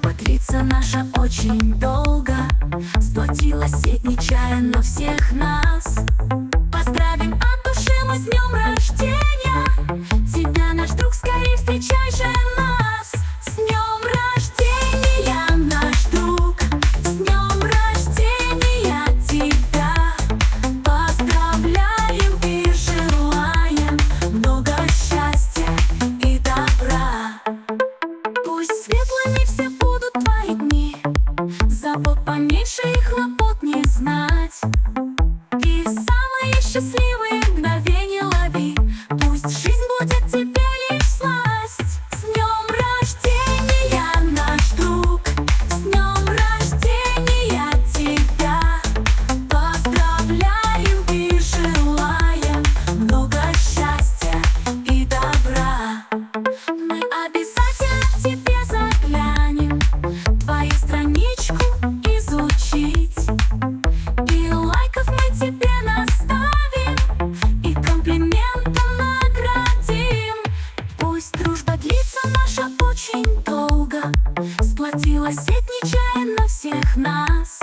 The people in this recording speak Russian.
Дружба длится наша очень долго, сплотила сеть нечаянно всех нас. Поздравим от души мы с днем рождения тебя, наш друг, скорее встречай же нас. С днем рождения, наш друг, с днем рождения тебя. Поздравляем и желаем много счастья и добра. Пусть светлыми все будут твои дни, забот поменьше и хлопот не знать. И самые счастливые мгновения лови, пусть жизнь будет тебе лишь сласть. С днем рождения, наш друг, с днем рождения тебя. Поздравляем и желаем много счастья и добра. Мы обязательно к тебе заглянем, твою страничку изучить. И лайков мы тебе наставим, и комплиментом наградим. Пусть дружба длится наша очень долго, сплотила сеть нечаянно всех нас.